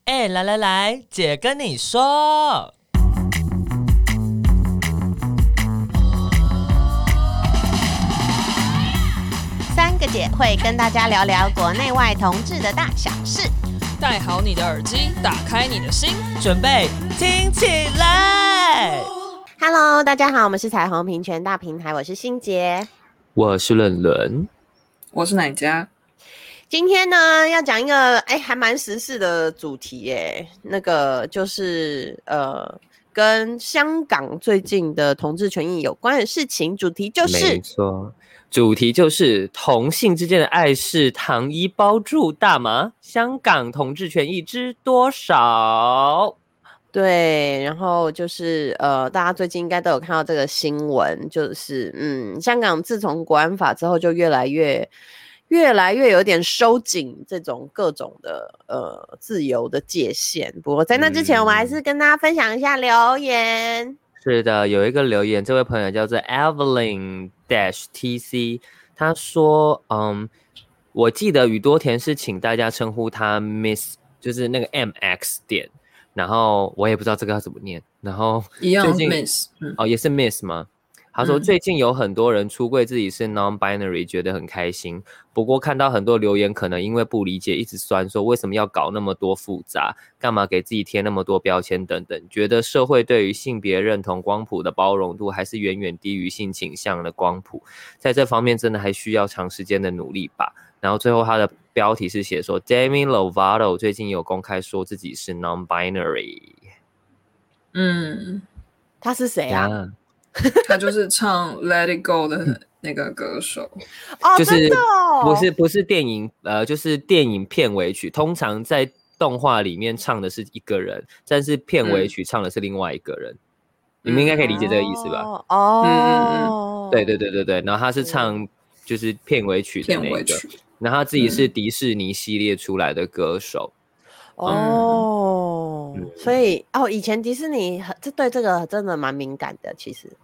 来，姐跟你说。 三个姐会跟大家聊聊国内外同志的大小事。 戴好你的耳机，打开你的心， 准备听起来。 Hello， 大家好，我们是彩虹平权大平台，我是欣杰， 我是伦伦， 我是奶家。 今天呢，要讲一个还蛮时事的主题耶，那个就是跟香港最近的同志权益有关的事情，主题就是没错，主题就是同性之间的爱是糖衣包住大麻，香港同志权益知多少？ 对，然后就是大家最近应该都有看到这个新闻，就是香港自从国安法之后，就越来越有点收紧这种各种的自由的界限。不过在那之前，我们还是跟大家分享一下留言。 是的，有一个留言，这位朋友叫做 Evelyn-TC， 他说，我记得宇多田是请大家称呼他 Miss， 就是那个 MX 点，然后我也不知道这个要怎么念，然后一样 Miss， 也是 Miss 吗？他说最近有很多人出柜自己是 non-binary， 觉得很开心。不过看到很多留言，可能因为不理解，一直酸说为什么要搞那么多复杂，干嘛给自己贴那么多标签等等。觉得社会对于性别认同光谱的包容度还是远远低于性倾向的光谱，在这方面真的还需要长时间的努力吧。然后最后他的标题是写说 Demi Lovato 最近有公开说自己是 non-binary。 他是谁啊？ 他就是唱 Let It Go 的那个歌手。 就是真的哦， 不是电影就是电影片尾曲，通常在动画里面唱的是一个人，但是片尾曲唱的是另外一个人。你们应该可以理解这个意思吧？对，然后他是唱就是片尾曲的那个，然后他自己是迪士尼系列出来的歌手。 所以以前迪士尼对这个真的蛮敏感的，其实。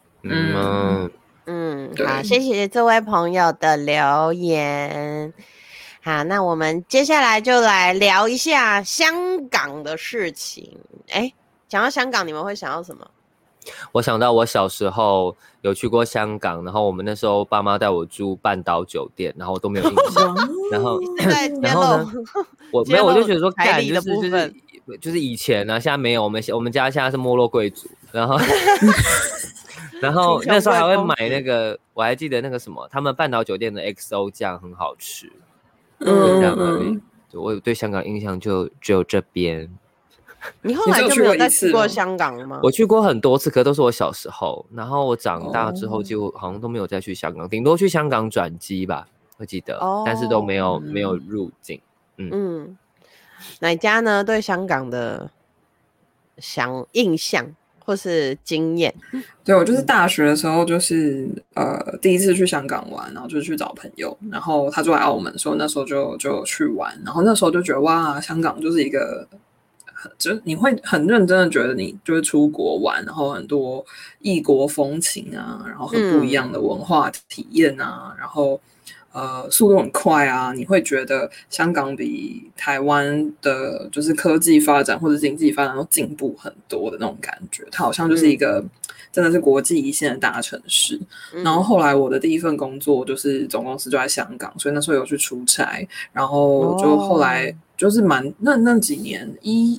好，谢谢这位朋友的留言。好，那我们接下来就来聊一下香港的事情。讲到香港，你们会想到什么？ 我想到我小时候有去过香港，然后我们那时候爸妈带我住半岛酒店，然后我都没有印象。然后呢，我就觉得说，干就是以前呢，现在没有，我们家现在是没落贵族，然后然后那时候还会买那个，我还记得那个什么，他们半岛酒店的 XO 酱很好吃，就这样而已。我对香港印象就只有这边。 你后来就没有再去过香港了吗？ 我去过很多次，可都是我小时候，然后我长大之后就好像都没有再去香港，顶多去香港转机吧，我记得，但是都没有入境。 哪家呢？对香港的印象或是经验？ 对，我就是大学的时候，就是第一次去香港玩，然后就去找朋友，然后他住在澳门，所以那时候就去玩，然后那时候就觉得哇，香港就是一个。就你会很认真的觉得你就是出国玩，然后很多异国风情啊，然后很不一样的文化体验啊，然后速度很快啊，你会觉得香港比台湾的就是科技发展或者经济发展都进步很多的那种感觉，它好像就是一个真的是国际一线的大城市。然后后来我的第一份工作就是总公司就在香港，所以那时候有去出差，然后就后来就是那几年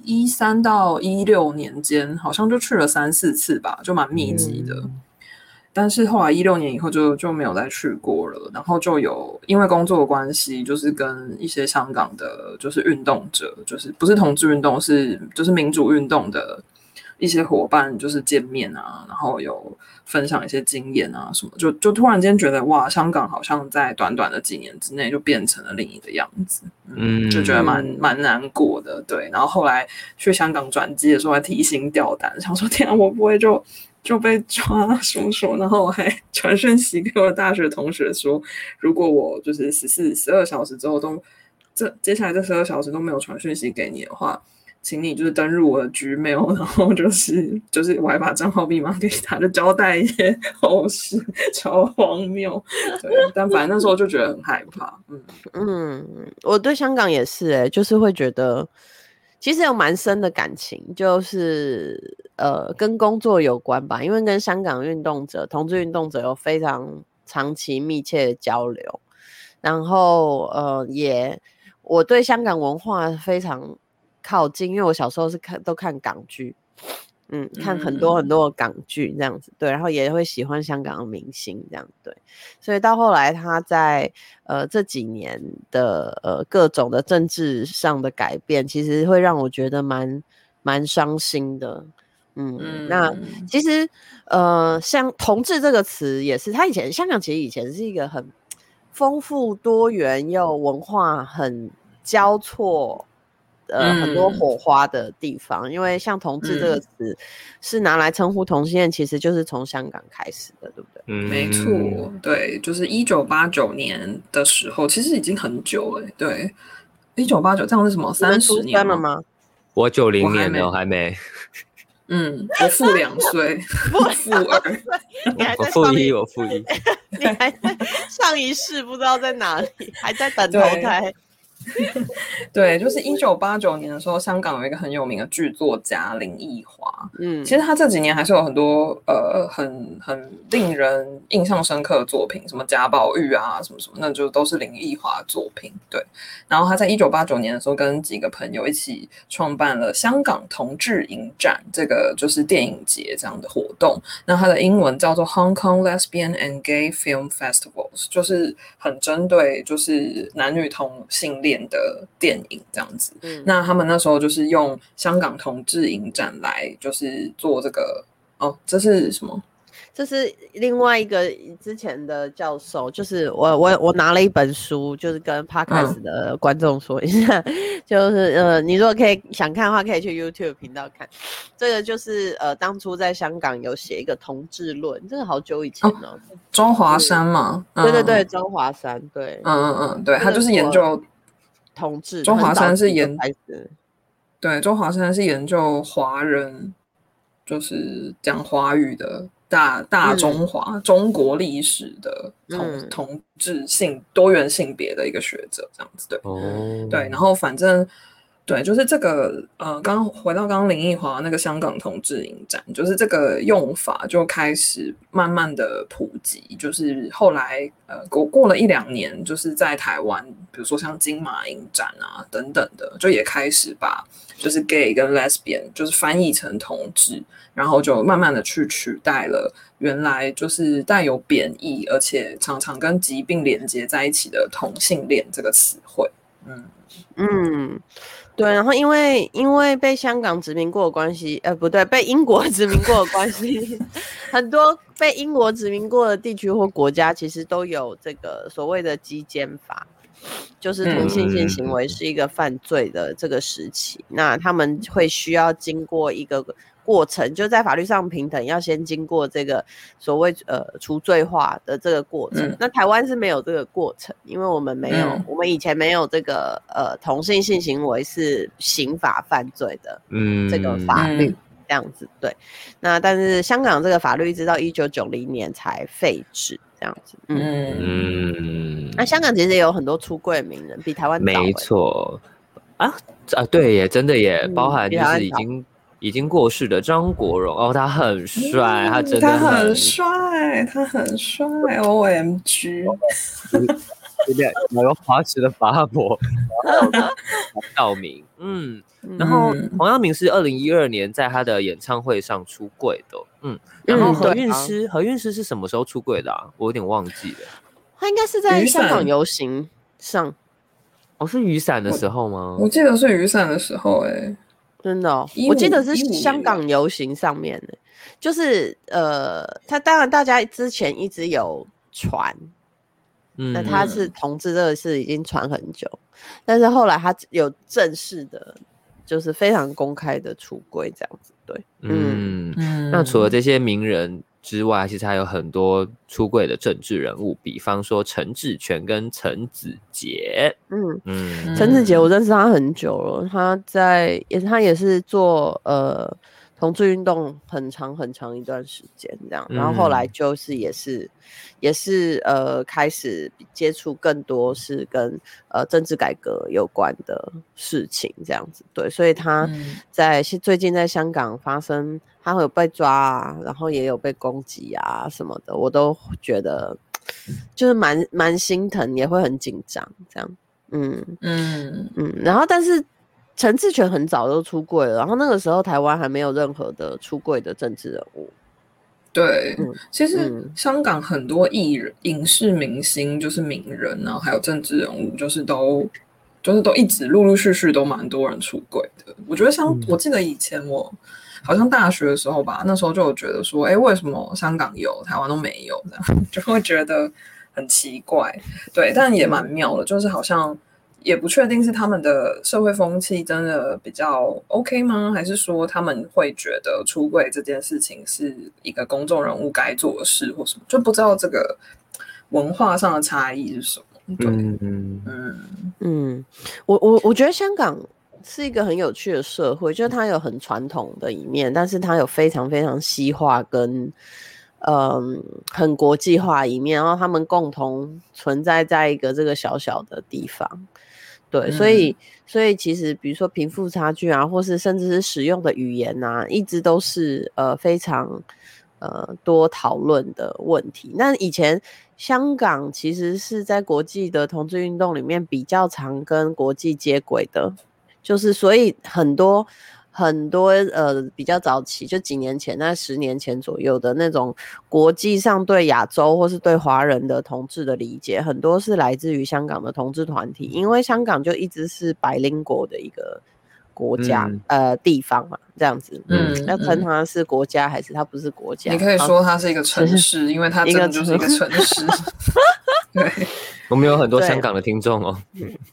13到16年间，好像就去了3-4次吧，就蛮密集的。但是后来16年以后就没有再去过了，然后就有因为工作的关系，就是跟一些香港的就是运动者，就是不是同志运动，就是民主运动的一些伙伴就是见面啊，然后有分享一些经验啊什么，就突然间觉得哇，香港好像在短短的几年之内就变成了另一个样子，就觉得蛮难过的，对。然后后来去香港转机的时候还提心吊胆，想说天啊，我不会就被抓什么，然后我还传讯息给我大学同学说，如果我就是12小时之后接下来这12小时都没有传讯息给你的话，请你就是登入我的 Gmail， 然后就是我还把账号密码给他，就交代一些后事，超荒谬。对，但反正那时候就觉得很害怕。 我对香港也是就是会觉得其实有蛮深的感情，就是跟工作有关吧，因为跟香港同志运动者有非常长期密切的交流，然后我对香港文化非常靠近，因为我小时候都看港剧。看很多很多的港剧这样子，对，然后也会喜欢香港的明星这样，对，所以到后来他在这几年的各种的政治上的改变，其实会让我觉得蛮伤心的。那其实像同志这个词也是，香港其实以前是一个很丰富多元又文化很交错。很多火花的地方，因为像同志这个词是拿来称呼同性恋，其实就是从香港开始的，对不对？ 没错，对，就是1989年的时候，其实已经很久了。对，1989这样是什么？30年了吗？ 我90年的，我还没。 我负2岁，负2， 我负1，我负1。 你还在上一世不知道在哪里，还在等投胎。 对，就是1989年的时候，香港有一个很有名的剧作家林奕华。其实他这几年还是有很多很令人印象深刻的作品，什么贾宝玉啊，什么什么，那就都是林奕华的作品。对，然后他在1989年的时候，跟几个朋友一起创办了香港同志影展，这个就是电影节这样的活动。那它的英文叫做 Hong Kong Lesbian and Gay Film Festivals， 就是很针对就是男女同性恋的电影这样子。那他们那时候就是用香港同志影展来就是做这个这是什么？ 这是另外一个之前的教授，就是我拿了一本书，就是跟 Podcast 的观众说一下，就是你如果想看的话，可以去 YouTube 频道看。这个就是当初在香港有写一个同志论，这个好久以前了。 周华山嘛， 对，周华山，对， 对，他就是研究同志。 周华山是对，周华山是研究华人，就是讲华语的。大中华、中国历史的同志多元性别的一个学者，这样子。对，对，然后反正对，就是这个回到刚刚林奕华那个香港同志影展，就是这个用法就开始慢慢的普及，就是后来过了1-2年，就是在台湾，比如说像金马影展啊等等的，就也开始把就是 gay 跟 lesbian 就是翻译成同志。然后就慢慢的去取代了原来就是带有贬义，而且常常跟疾病连接在一起的同性恋这个词汇。 对。然后因为被香港殖民过的关系，不对，被英国殖民过的关系，很多被英国殖民过的地区或国家其实都有这个所谓的基奸法。就是同性性行为是一个犯罪的这个时期，那他们会需要经过一个过程，就在法律上平等，要先经过这个所谓除罪化的这个过程。那台湾是没有这个过程，因为我们没有，我们以前没有这个同性性行为是刑法犯罪的这个法律这样子。对，那但是香港这个法律一直到1990年才废止。这样子，那香港其实也有很多出柜名人，比台湾早。 没错对耶，真的耶，包含就是已经过世的张国荣他很帅，他真的很帅，OMG， 有滑池的法伯，黄耀明，然后黄耀明是2012年在他的演唱会上出柜的，然后何韵诗是什么时候出柜的啊？我有点忘记了。 他应该是在香港游行上。 是雨伞的时候吗？ 我记得是雨伞的时候， 真的我记得是香港游行上面的，就是他当然大家之前一直有传，那他是同志这个事已经传很久，但是后来他有正式的，就是非常公开的出柜这样子。对， 那除了这些名人之外，其实还有很多出柜的政治人物，比方说陈志全跟陈子杰。陈子杰我认识他很久了，他也是做同志运动很长很长一段时间这样，然后后来就是也是开始接触更多是跟政治改革有关的事情这样子，对，所以他最近在香港发生，他会有被抓啊，然后也有被攻击啊什么的，我都觉得就是蛮心疼，也会很紧张这样，然后但是陈志全很早就出柜了，然后那个时候台湾还没有任何的出柜的政治人物。 对，其实香港很多艺人、影视明星就是名人，然后还有政治人物，就是都一直陆陆续续都蛮多人出柜的。我觉得我记得以前我好像大学的时候吧，那时候就有觉得说，为什么香港有，台湾都没有，这样就会觉得很奇怪。对，但也蛮妙的，就是好像。也不确定是他们的社会风气真的比较 OK 吗？还是说他们会觉得出柜这件事情是一个公众人物该做的事或什么？就不知道这个文化上的差异是什么。对， 我觉得香港是一个很有趣的社会，就是它有很传统的一面，但是它有非常非常西化跟很国际化一面，然后他们共同存在在一个这个小小的地方。对，所以其实比如说贫富差距啊，或是甚至是使用的语言啊，一直都是非常多讨论的问题。那以前香港其实是在国际的同志运动里面比较常跟国际接轨的，就是所以很多比较早期，就几年前，那10年前左右的那种国际上对亚洲或是对华人的同志的理解，很多是来自于香港的同志团体，因为香港就一直是bilingual的一个国家，地方嘛，这样子，要称它是国家还是它不是国家？ 你可以说它是一个城市，因为它真的就是一个城市。对， 我们有很多香港的听众哦。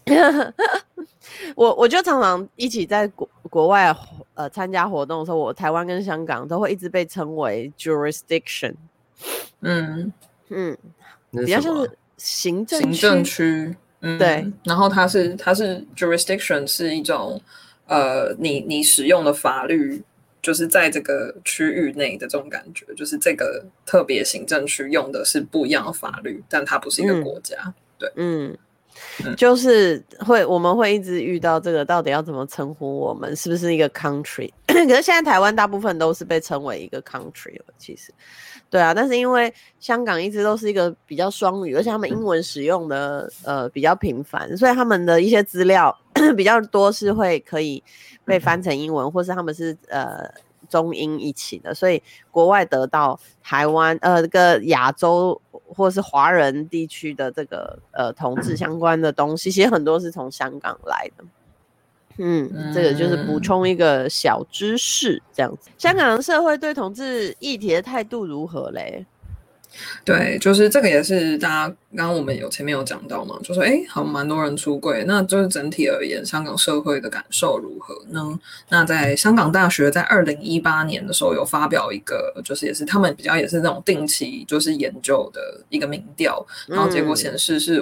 我就常常一起在国外参加活动的时候，我台湾跟香港都会一直被称为 jurisdiction， 比较像是行政区，对。 然后它是 jurisdiction 是一种你使用的法律就是在这个区域内的这种感觉，就是这个特别行政区用的是不一样的法律，但它不是一个国家，对， 就是我们会一直遇到这个到底要怎么称呼我们，是不是一个 country？ 可是现在台湾大部分都是被称为一个 country 了，其实，对啊，但是因为香港一直都是一个比较双语，而且他们英文使用的比较频繁，所以他们的一些资料比较多是可以被翻成英文，或是他们是中英一起的，所以国外得到台湾这个亚洲或是华人地区的这个同志相关的东西，其实很多是从香港来的。这个就是补充一个小知识，这样子。香港的社会对同志议题的态度如何嘞？ 对，就是这个也是大家刚刚我们前面有讲到嘛，就说好像蛮多人出柜，那就是整体而言，香港社会的感受如何呢？那在香港大学在2018年的时候有发表一个，就是也是他们比较也是那种定期就是研究的一个民调，然后结果显示是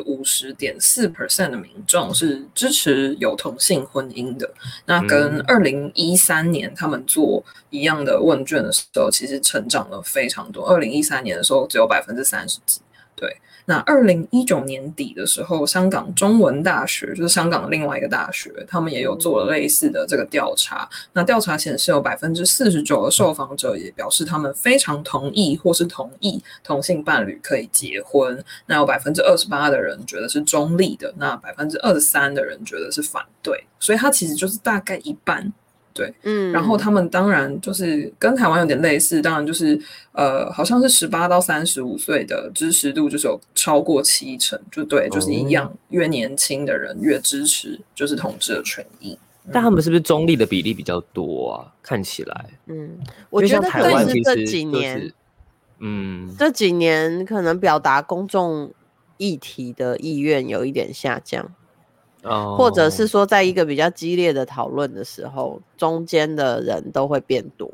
50.4% 的民众是支持有同性婚姻的，那跟2013年他们做一样的问卷的时候，其实成长了非常多。2013年的时候只有30%几，对。那2019年底的时候，香港中文大学就是香港的另外一个大学，他们也有做了类似的这个调查。那调查显示，有49%的受访者也表示他们非常同意或是同意同性伴侣可以结婚。那有28%的人觉得是中立的，那23%的人觉得是反对。所以它其实就是大概一半。对，然后他们当然就是跟台湾有点类似，当然就是好像是18到35岁的支持度就是有超过70%，就对，就是一样，越年轻的人越支持就是同志的权益。 但他们是不是中立的比例比较多啊？看起来， 我觉得台湾其实这几年，这几年可能表达公众议题的意愿有一点下降。或者是说在一个比较激烈的讨论的时候，中间的人都会变多。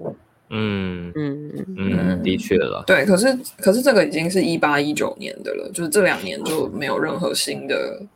的确了。 对，可是这个已经是18、19年的了，就是这2年就没有任何新的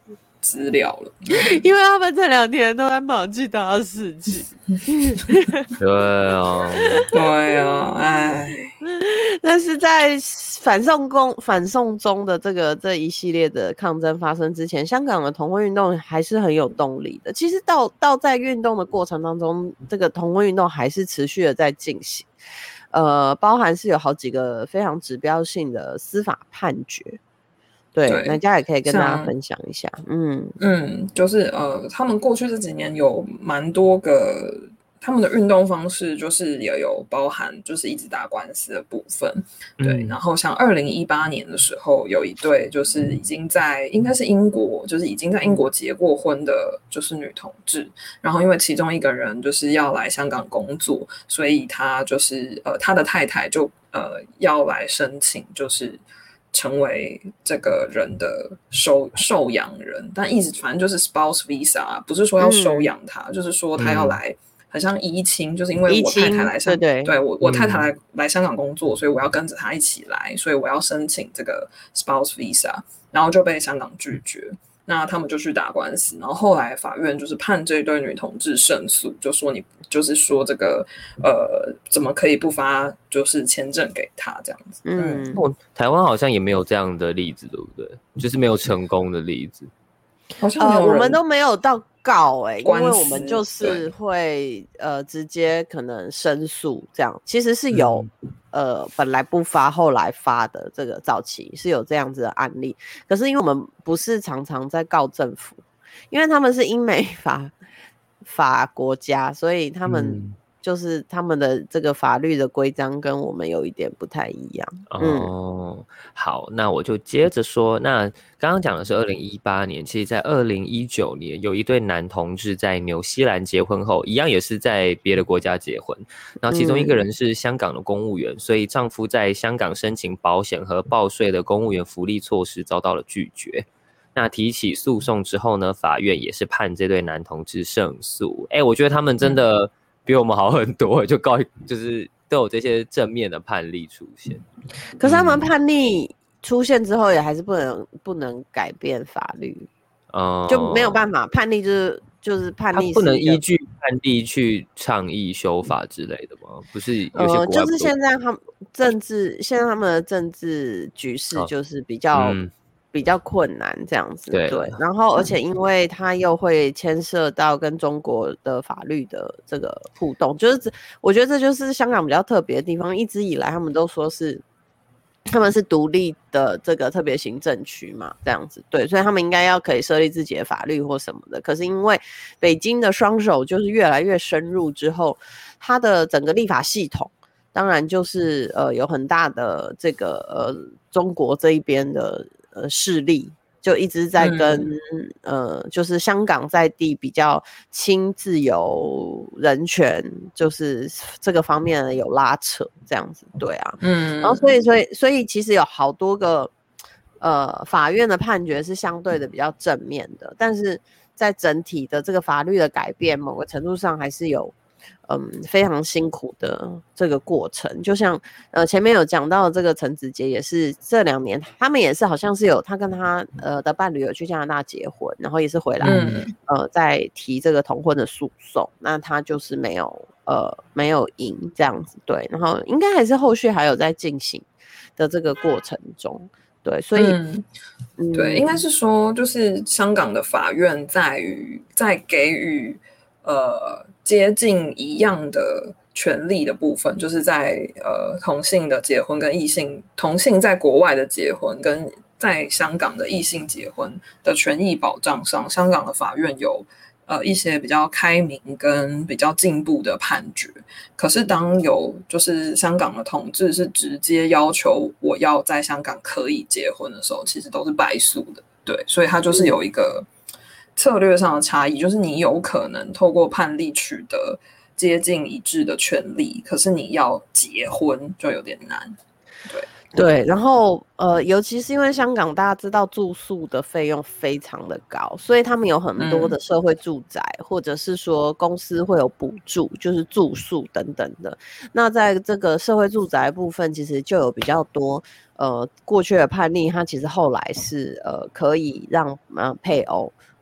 资料了。 因为他们这2天都在忙其他事情。 对啊， 对啊，哎， 但是在反送中的这一系列的抗争发生之前，香港的同婚运动还是很有动力的。其实到在运动的过程当中，这个同婚运动还是持续的在进行，包含是有好几个非常指标性的司法判决。对，大家也可以跟大家分享一下。 就是他们过去这几年有蛮多个他们的运动方式，就是也有包含就是一直打官司的部分。对，然后像2018年的时候，有一对就是已经在应该是英国，就是已经在英国结过婚的，就是女同志。然后因为其中一个人就是要来香港工作，所以他就是他的太太就要来申请，就是成为这个人的收养人，但意思反正就是 spouse visa， 不是说要收养他，就是说他要来，很像移亲，就是因为我太太来香港，对我太太来香港工作，所以我要跟着他一起来，所以我要申请这个 spouse visa， 然后就被香港拒绝。那他们就去打官司，然后后来法院就是判这对女同志胜诉，就说你就是说这个怎么可以不发就是签证给他这样子。 台湾好像也没有这样的例子，对不对？就是没有成功的例子。 好像我们都没有到告因为我们就是会直接可能申诉这样，其实是有本来不发后来发的，这个早期是有这样子的案例。可是因为我们不是常常在告政府，因为他们是英美法国家，所以他们就是他们的这个法律的规章跟我们有一点不太一样。 好，那我就接着说。那刚刚讲的是2018年，其实在2019年有一对男同志在纽西兰结婚后，一样也是在别的国家结婚。然后其中一个人是香港的公务员，所以丈夫在香港申请保险和报税的公务员福利措施遭到了拒绝。那提起诉讼之后呢，法院也是判这对男同志胜诉。我觉得他们真的比我们好很多，就是都有这些正面的判例出现。 可是他们判例出现之后，也还是不能改变法律，就没有办法。判例就是判例， 他不能依据判例去倡议修法之类的吗？不是有些国外就是现在他们的政治局势就是比较困难这样子。对，然后而且因为它又会牵涉到跟中国的法律的这个互动，就是我觉得这就是香港比较特别的地方。一直以来他们都说他们是独立的这个特别行政区嘛，这样子。对，所以他们应该要可以设立自己的法律或什么的。可是因为北京的双手就是越来越深入之后，它的整个立法系统当然就是有很大的这个中国这一边的势力，就一直在跟就是香港在地比较亲自由人权，就是这个方面有拉扯这样子。对啊，然后所以其实有好多个法院的判决是相对的比较正面的，但是在整体的这个法律的改变，某个程度上还是有非常辛苦的这个过程。就像前面有讲到这个陈子杰也是这2年，他们也是好像是他跟他的伴侣有去加拿大结婚，然后也是回来再提这个同婚的诉讼，那他就是没有赢这样子。对，然后应该还是后续还有在进行的这个过程中。对，所以对，应该是说就是香港的法院在给予接近一样的权利的部分，就是在同性的结婚跟同性在国外的结婚跟在香港的异性结婚的权益保障上，香港的法院有一些比较开明跟比较进步的判决。可是当有就是香港的同志是直接要求我要在香港可以结婚的时候，其实都是败诉的。对，所以它就是有一个策略上的差异，就是你有可能透过判例取得接近一致的权利，可是你要结婚就有点难。 对，然后尤其是因为香港大家知道住宿的费用非常的高，所以他们有很多的社会住宅，或者是说公司会有补助，就是住宿等等的。那在这个社会住宅部分，其实就有比较多过去的判例，它其实后来是可以让配偶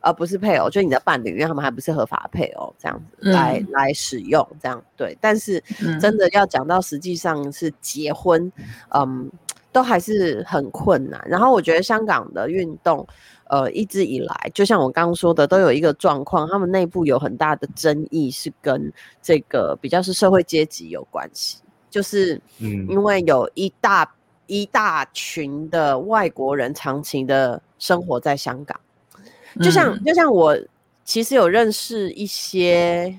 不是配偶，就你的伴侣，因为他们还不是合法配偶，这样子来使用，这样对。但是真的要讲到实际上是结婚，都还是很困难。然后我觉得香港的运动，一直以来，就像我刚刚说的，都有一个状况，他们内部有很大的争议，是跟这个比较是社会阶级有关系，就是因为有一大群的外国人长期的生活在香港。就像我其实有认识一些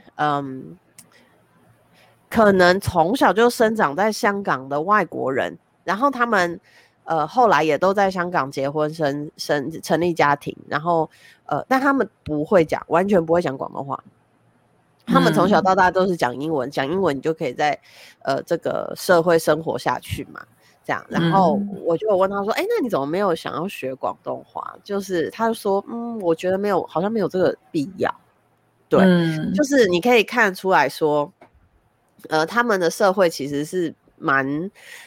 可能从小就生长在香港的外国人，然后他们后来也都在香港结婚成立家庭，然后但他们完全不会讲广东话，他们从小到大都是讲英文，讲英文你就可以在这个社会生活下去嘛。这样，然后我就有问他说：“那你怎么没有想要学广东话？”就是他就说：“我觉得好像没有这个必要。”对，就是你可以看出来说，他们的社会其实是蛮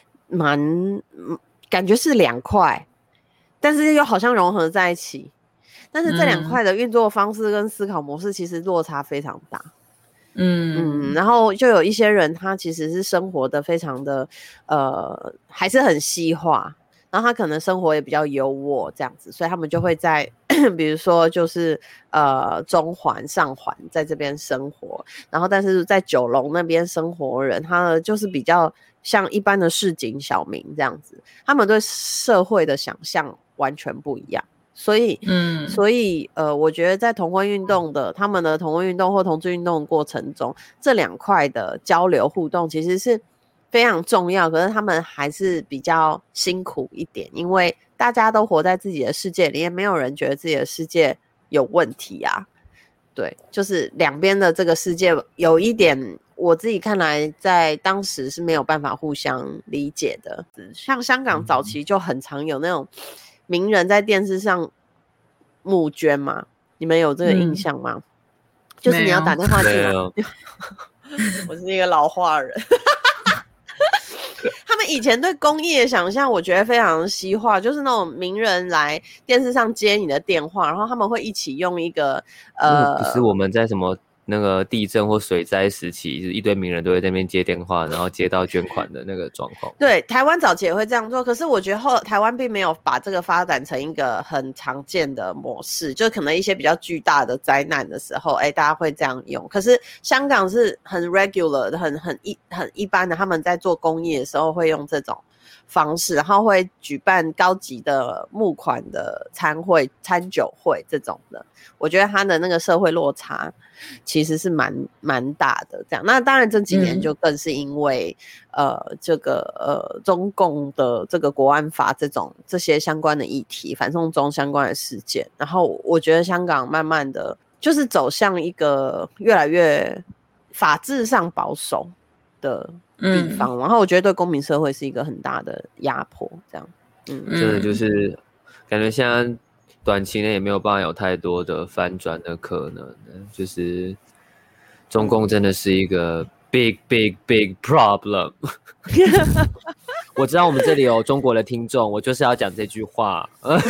感觉是两块，但是又好像融合在一起。但是这两块的运作方式跟思考模式其实落差非常大。然后就有一些人他其实是生活的非常的还是很西化，然后他可能生活也比较优渥这样子，所以他们就会在比如说就是中环上环在这边生活，然后但是在九龙那边生活的人他就是比较像一般的市井小民这样子，他们对社会的想象完全不一样。所以我觉得在同婚运动的他们的同婚运动或同志运动的过程中，这两块的交流互动其实是非常重要，可是他们还是比较辛苦一点，因为大家都活在自己的世界里，也没有人觉得自己的世界有问题啊。对，就是两边的这个世界有一点我自己看来在当时是没有办法互相理解的。像香港早期就很常有那种名人在电视上募捐嘛，你们有这个印象吗？就是你要打电话进来，我是一个老话人。他们以前对公益的想象，我觉得非常西化，就是那种名人来电视上接你的电话，然后他们会一起用一个不是我们在什么那个地震或水灾时期，就是一堆名人都会在那边接电话，然后接到捐款的那个状况。 对，台湾早期也会这样做，可是我觉得台湾并没有把这个发展成一个很常见的模式，就可能一些比较巨大的灾难的时候，大家会这样用。可是香港是很 regular 的，很一般的，他们在做公益的时候会用这种方式，然后会举办高级的募款的餐酒会这种的。我觉得他的那个社会落差其实是蛮大的这样。那当然这几年就更是因为这个中共的这个国安法这些相关的议题，反送中相关的事件，然后我觉得香港慢慢的就是走向一个越来越法治上保守的地方，然后我觉得对公民社会是一个很大的压迫这样。 真的就是感觉现在短期内也没有办法有太多的翻转的可能，就是中共真的是一个 big problem。我知道我们这里有中国的听众，我就是要讲这句话。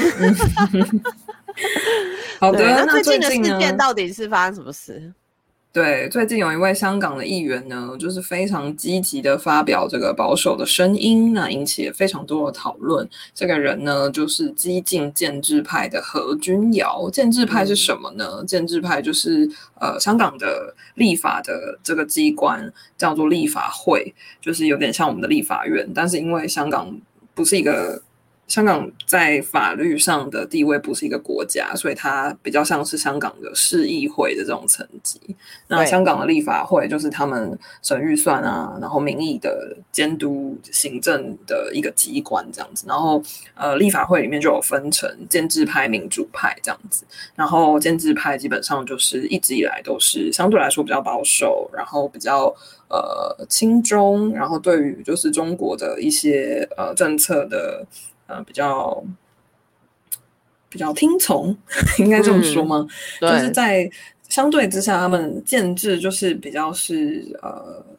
好的， 那最近的事件到底是发生什么事？ 对，最近有一位香港的议员呢，就是非常积极的发表这个保守的声音，那引起了非常多的讨论。这个人呢，就是激进建制派的何君尧。建制派是什么呢？建制派就是香港的立法的这个机关叫做立法会，就是有点像我们的立法院，但是因为香港在法律上的地位不是一个国家，所以它比较像是香港的市议会的这种层级。那香港的立法会就是他们审预算啊，然后民意的监督行政的一个机关这样子。然后立法会里面就有分成建制派、民主派这样子。然后建制派基本上就是一直以来都是相对来说比较保守，然后比较亲中，然后对于就是中国的一些政策的比较听从，应该这么说吗？就是在相对之下，他们建制就是比较是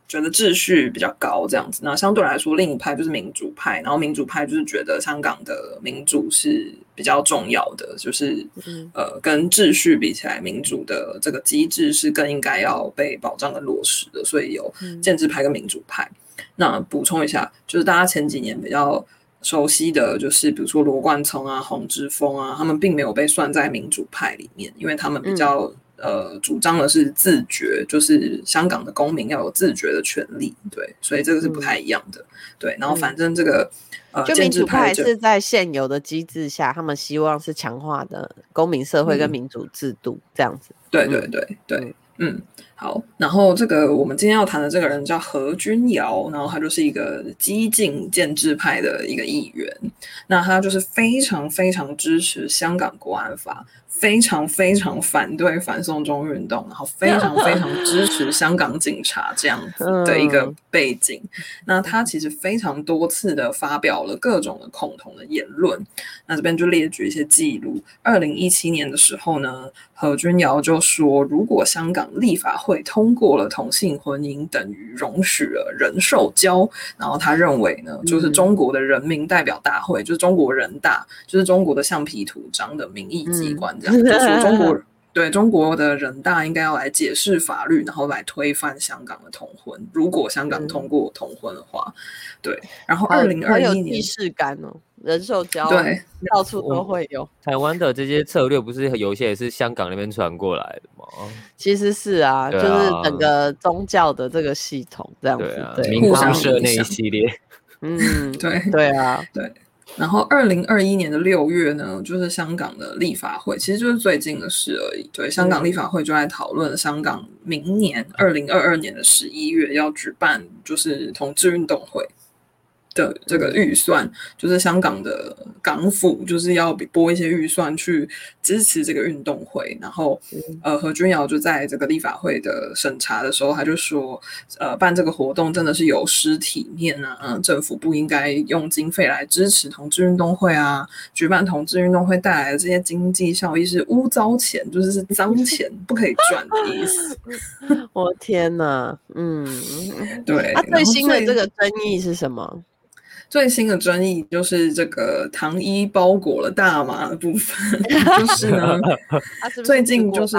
觉得秩序比较高这样子。那相对来说，另一派就是民主派，然后民主派就是觉得香港的民主是比较重要的，就是跟秩序比起来，民主的这个机制是更应该要被保障跟落实的，所以有建制派跟民主派。那补充一下，就是大家前几年比较熟悉的就是比如说罗冠聪啊、黄之锋啊，他们并没有被算在民主派里面，因为他们比较主张的是自觉，就是香港的公民要有自觉的权利，对，所以这个是不太一样的，对。然后反正这个就民主派是在现有的机制下，他们希望是强化的公民社会跟民主制度这样子。 对对对对，好，然后这个我们今天要谈的这个人叫何君尧，然后他就是一个激进建制派的一个议员，那他就是非常非常支持香港国安法，非常非常反对反送中运动，然后非常非常支持香港警察这样子的一个背景。那他其实非常多次的发表了各种的恐同的言论，那这边就列举一些记录。2017年的时候呢，何君尧就说，如果香港立法会通过了同性婚姻，等于容许了人兽交，然后他认为呢，就是中国的人民代表大会，就是中国人大，就是中国的橡皮图章的民意机关，这样就说中国的人大应该要来解释法律，然后来推翻香港的同婚。如果香港通过同婚的话，对。然后2021年很有既视感哦，人兽交，对，到处都会有。 台湾的这些策略不是有一些也是香港那边传过来的吗？ 其实是啊，就是整个宗教的这个系统这样子， 对，民光社那一系列， 对啊， 对。然后2021年的6月呢，就是香港的立法会，其实就是最近的事而已。对，香港立法会就在讨论香港明年2022年的11月要举办就是同志运动会的这个预算，就是香港的港府就是要拨一些预算去支持这个运动会。然后何君尧就在这个立法会的审查的时候，他就说办这个活动真的是有失体面啊，政府不应该用经费来支持同志运动会啊，举办同志运动会带来的这些经济效益是污糟钱，就是脏钱，不可以赚的意思。 我天哪， 对。 最新的这个争议是什么？ 最新的争议就是这个糖衣包裹了大麻的部分，就是呢，最近就是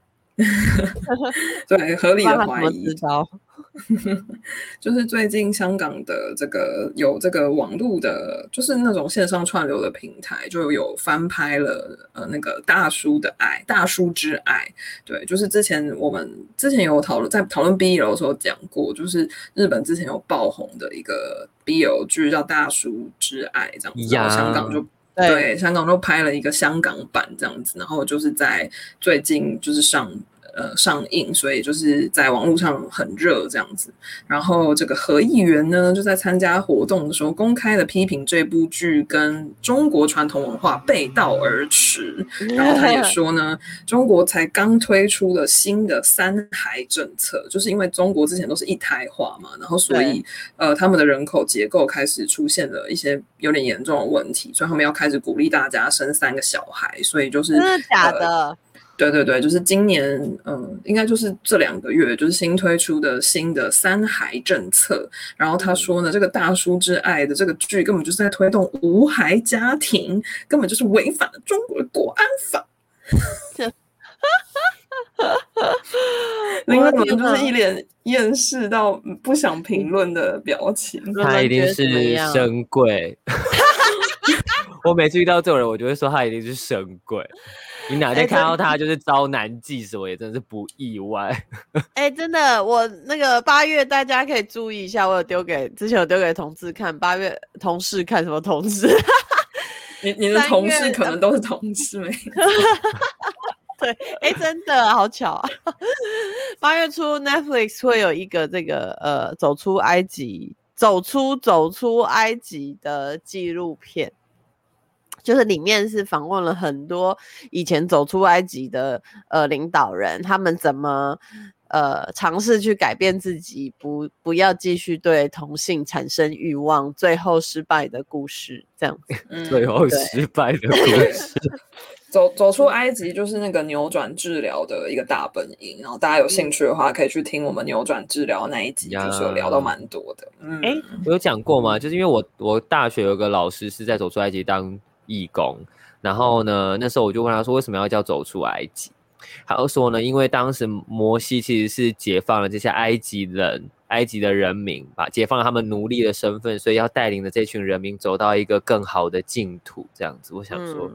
对合理的怀疑，就是最近香港的这个有这个网络的，就是那种线上串流的平台，就有翻拍了那个大叔的爱，大叔之爱，对，就是我们之前有在讨论 BL 的时候讲过，就是日本之前有爆红的一个 BL 剧叫大叔之爱这样子，然后香港就对香港就拍了一个香港版这样子，然后就是在最近就是上映，所以就是在网络上很热这样子。然后这个何议员呢，就在参加活动的时候公开的批评这部剧跟中国传统文化背道而驰。然后他也说呢，中国才刚推出了新的三孩政策，就是因为中国之前都是一胎化嘛，然后所以他们的人口结构开始出现了一些有点严重的问题，所以他们要开始鼓励大家生3个小孩，所以就是真的假的？ 对对对，就是今年，应该就是这2个月，就是新推出的新的3孩政策。然后他说呢，这个大叔之爱的这个剧根本就是在推动无孩家庭，根本就是违反了中国的国安法。林伟文就是一脸厌世到不想评论的表情。 他一定是神贵。我每次遇到这种人，我就会说他一定是神贵。你哪天看到他就是招男妓什么，也真的是不意外。 真的，我那个8月大家可以注意一下，我之前有丢给同事看，8月同事看什么同事？ 你的同事可能都是同事没？ 对，真的好巧啊！8月初 Netflix 会有一个这个走出埃及的纪录片。就是里面是访问了很多以前走出埃及的领导人，他们怎么尝试去改变自己，不要继续对同性产生欲望，最后失败的故事这样子。 最后失败的故事。 走出埃及就是那个扭转治疗的一个大本营，然后大家有兴趣的话，可以去听我们扭转治疗那一集，就是有聊到蛮多的。 我有讲过吗？就是因为我大学有个老师是在走出埃及当义工，然后呢，那时候我就问他说，为什么要叫走出埃及？他就说呢，因为当时摩西其实是解放了这些埃及的人民，解放了他们奴隶的身份，所以要带领着这群人民走到一个更好的净土，这样子。我想说。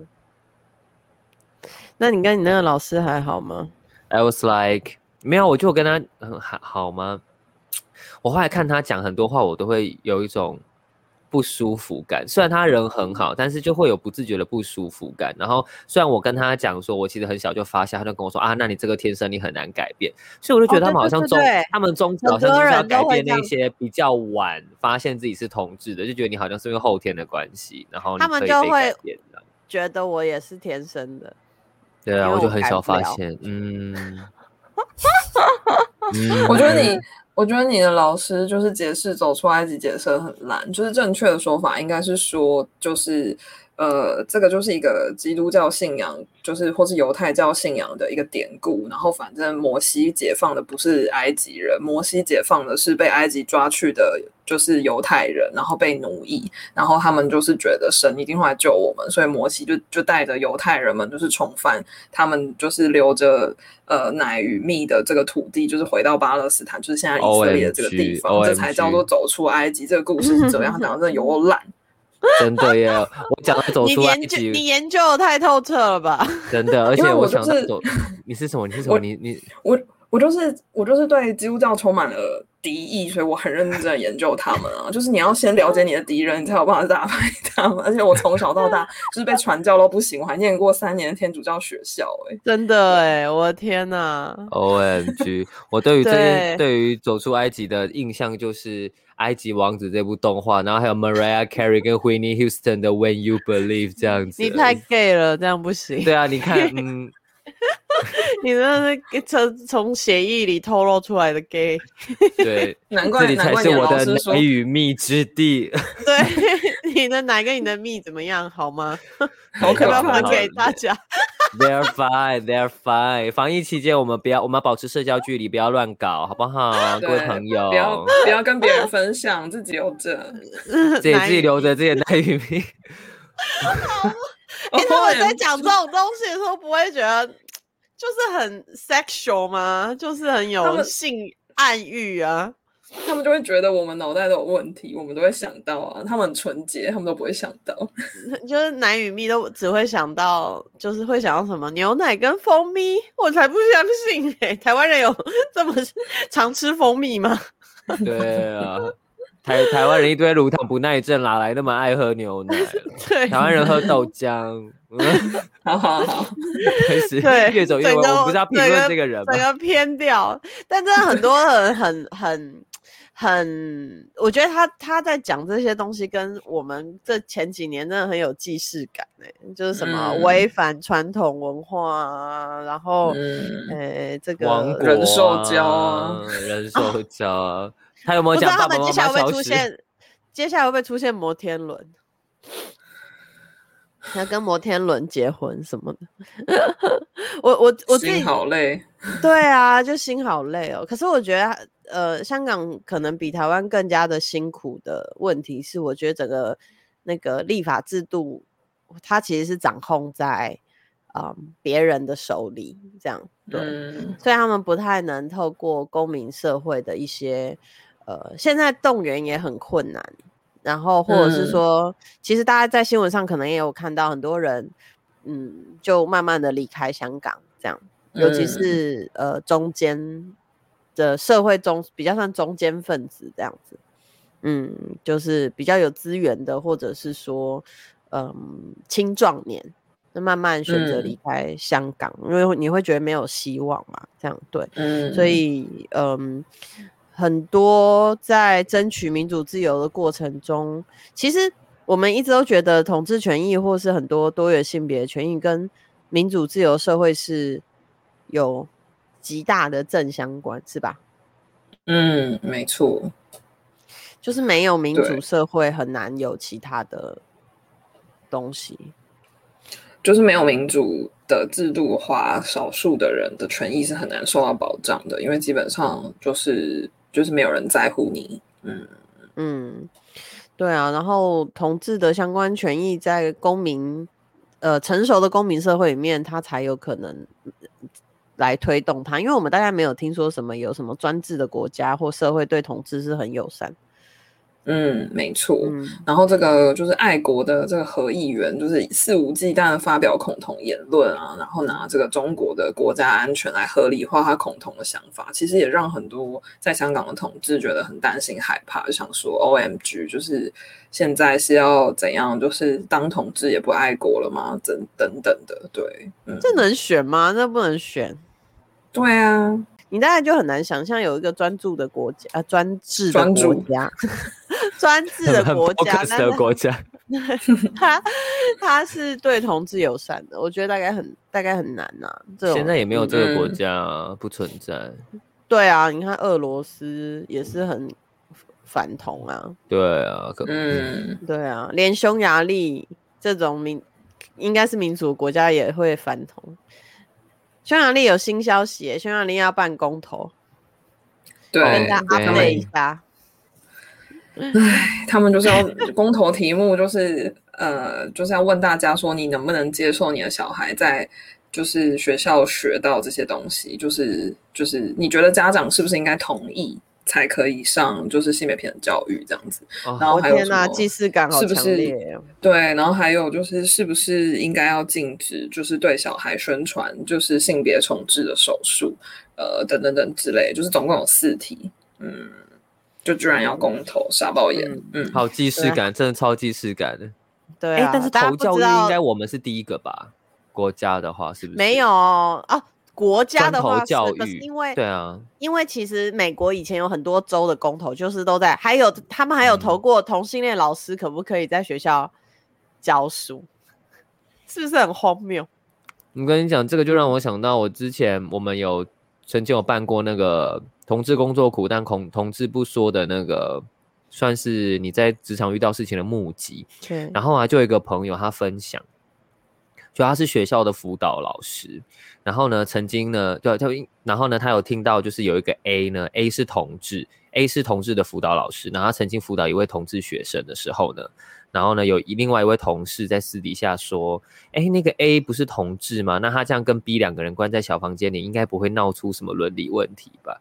那你跟你那个老师还好吗？ I was like 没有，我就跟他好吗？我后来看他讲很多话，我都会有一种不舒服感。虽然他人很好，但是就会有不自觉的不舒服感。然后虽然我跟他讲说，我其实很小就发现，他就跟我说啊，那你这个天生你很难改变。所以我就觉得他们好像他们宗旨好像就是要改变那些比较晚发现自己是同志的，就觉得你好像是因为后天的关系，然后你可以被改变的。 觉得我也是天生的。 对啊，我就很少发现， 我觉得你的老师就是解释走出埃及解释很烂，就是正确的说法应该是说，就是这个就是一个基督教信仰，就是或是犹太教信仰的一个典故。然后反正摩西解放的不是埃及人，摩西解放的是被埃及抓去的，就是犹太人，然后被奴役，然后他们就是觉得神一定会来救我们，所以摩西就带着犹太人们就是重返他们就是留着奶与蜜的这个土地，就是回到巴勒斯坦，就是现在以色列的这个地方，这才叫做走出埃及。这个故事是这样讲，真的有烂。 真的耶！我讲到走出埃及， 你研究的太透彻了吧？ 真的，而且我想到你是什么？ 我就是对基督教充满了敌意，所以我很认真的研究他们啊。就是你要先了解你的敌人，你才有办法打败他们。而且我从小到大就是被传教都不行，我还念过3年的天主教学校。 真的我的天哪 ！OMG！ 我对于走出埃及的印象就是《埃及王子》这部动画，然后还有 Mariah Carey 跟 Whitney Houston 的 When You Believe 这样子。 你太 gay 了，这样不行。 对啊，你看， 你那是从血液里透露出来的 gay。 对，难怪这里才是我的奶与蜜之地。 对，你的奶跟你的蜜怎么样？好吗？ 好可怕， 分给大家。 They're fine, they're fine。防疫期间，我们要保持社交距离，不要乱搞，好不好？各位朋友， 不要跟别人分享，自己留着， 自己留着自己的奶与蜜。 他们在讲这种东西的时候，不会觉得就是很 sexual 吗？就是很有性暗喻啊。 他们就会觉得我们脑袋都有问题，我们都会想到啊，他们很纯洁，他们都不会想到。 就是奶与蜜都只会想到，就是会想到什么牛奶跟蜂蜜，我才不相信台湾人有这么常吃蜂蜜吗？ 对啊，台湾人一堆乳糖不耐症，哪来那么爱喝牛奶？ 对， 台湾人喝豆浆。 好， 对， 越走越远。我们不是要评论这个人吗？ 整个偏掉，但真的很多人很，我觉得他在讲这些东西，跟我们这前几年真的很有既视感就是什么违反传统文化啊，然后这个人兽交啊， 人兽交啊，他有没有讲爸爸妈妈消失？ 接下来会不会出现摩天轮？要跟摩天轮结婚什么的，我自己心好累。 对啊，就心好累哦。可是我觉得，香港可能比台湾更加的辛苦的问题是，我觉得整个那个立法制度，它其实是掌控在别人的手里，这样对，所以他们不太能透过公民社会的一些现在动员也很困难。然后或者是说其实大家在新闻上可能也有看到很多人就慢慢的离开香港这样，尤其是中间的社会中比较算中间分子这样子，就是比较有资源的，或者是说青壮年慢慢选择离开香港，因为你会觉得没有希望嘛，这样对，所以很多在争取民主自由的过程中，其实我们一直都觉得同志权益或是很多多元性别权益跟民主自由社会是有极大的正相关，是吧？ 没错， 就是没有民主社会很难有其他的东西。 就是没有民主的制度的话，少数的人的权益是很难受到保障的，因为基本上就是没有人在乎你。 对啊，然后同志的相关权益在成熟的公民社会里面，它才有可能来推动它，因为我们大概没有听说有什么专制的国家或社会对同志是很友善。 没错。然后这个就是爱国的这个何议员，就是肆无忌惮的发表恐同言论啊，然后拿这个中国的国家安全来合理化他恐同的想法，其实也让很多在香港的同志觉得很担心害怕，就想说 OMG， 就是现在是要怎样，就是当同志也不爱国了吗？等等的，对， 这能选吗？这不能选。 对啊。 你大概就很难想象有一个专制的国家，专制的国家，他是对同志友善的，我觉得大概很难啊。 现在也没有这个国家啊，不存在。 对啊，你看俄罗斯也是很反同啊。 对啊， 对啊，连匈牙利这种应该是民主国家也会反同。匈牙利有新消息，匈牙利要办公投， 对， 跟大家 update 一下。 他们就是要公投题目，就是要问大家说，你能不能接受你的小孩在就是学校学到这些东西？就是你觉得家长是不是应该同意才可以上就是性别平等教育这样子？然后还有什么既视感好强烈。 对，然后还有就是是不是应该要禁止就是对小孩宣传就是性别重置的手术，等等等之类，就是总共有4题，就居然要公投，傻爆眼， 好既视感，真的超既视感的。 对啊， 但是投教育应该我们是第一个吧？国家的话是不是？ 没有哦。国家的话是教育， 可是因为对啊， 因为其实美国以前有很多州的公投，就是都在，他们还有投过同性恋老师可不可以在学校教书，是不是很荒谬？ 我跟你讲，这个就让我想到我之前我们曾经有办过那个同志工作苦，但同志不说的那个，算是你在职场遇到事情的募集。然后啊，就有一个朋友他分享。就他是学校的辅导老师，然后呢，曾经呢，然后呢，他有听到就是有一个 A 是同志的辅导老师，然后他曾经辅导一位同志学生的时候呢，然后呢，有另外一位同事在私底下说，那个 A 不是同志吗？那他这样跟 B 2个人关在小房间里，应该不会闹出什么伦理问题吧？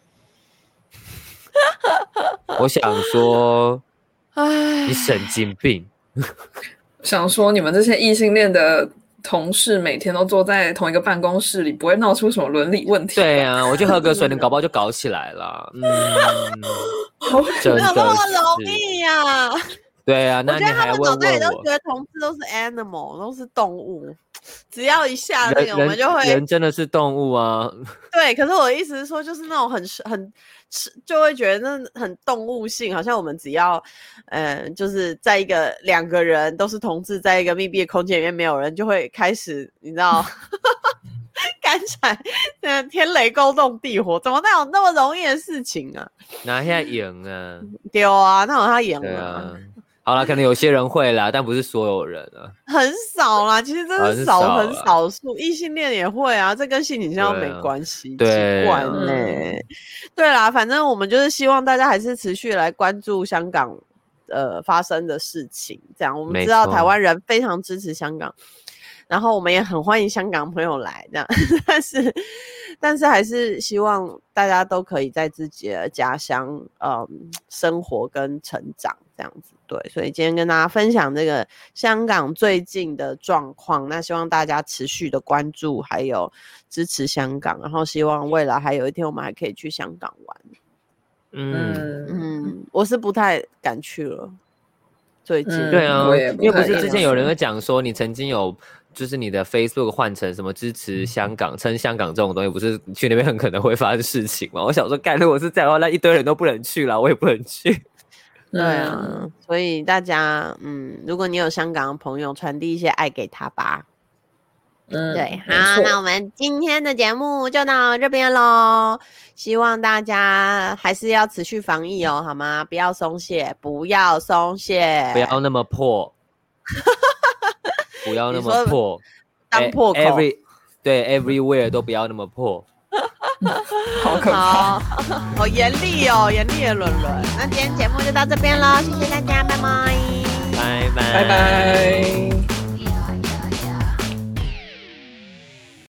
我想说，你神经病！ 想说你们这些异性恋的同事每天都坐在同一个办公室里，不会闹出什么伦理问题？ 对啊，我去喝个水，你搞不好就搞起来了。真的没有那么容易呀。 对啊，那你还要问问我？我觉得他们脑袋里都觉得同志都是 animal， 都是动物，只要一下那个我们就会。 人真的是动物啊。 对，可是我的意思是说，就是那种很就会觉得那很动物性，好像我们只要就是在2个人都是同志，在一个密闭的空间里面没有人，就会开始你知道干柴天雷勾动地火，怎么有那么容易的事情啊？ 哪下赢啊？ 对啊，那有他赢啊。 好啦，可能有些人会啦，但不是所有人啊， 很少啦，其实真是很少数，异性恋也会啊，这跟性倾向没关系， 对奇怪呢。对啦，反正我们就是希望大家还是持续来关注香港发生的事情，这样我们知道台湾人非常支持香港，然后我们也很欢迎香港朋友来，这样，但是还是希望大家都可以在自己的家乡生活跟成长这样子。对，所以今天跟大家分享这个香港最近的状况，那希望大家持续的关注还有支持香港，然后希望未来还有一天我们还可以去香港玩。我是不太敢去了，最近。 对啊，因为不是之前有人会讲说你曾经有就是你的 Facebook 换成什么支持香港、撑香港这种东西，不是去那边很可能会发生事情吗？我想说，如果是这样的话，那一堆人都不能去啦，我也不能去。 对啊，所以大家如果你有香港的朋友，传递一些爱给他吧。对，好，那我们今天的节目就到这边咯，希望大家还是要持续防疫哦，好吗？不要松懈，不要那么破。 不要那么破， 当破口。 对 everywhere 都不要那么破。 好可怕， 好严厉哦，严厉的伦伦。那今天节目就到这边了，谢谢大家，拜拜， 拜拜， 拜拜。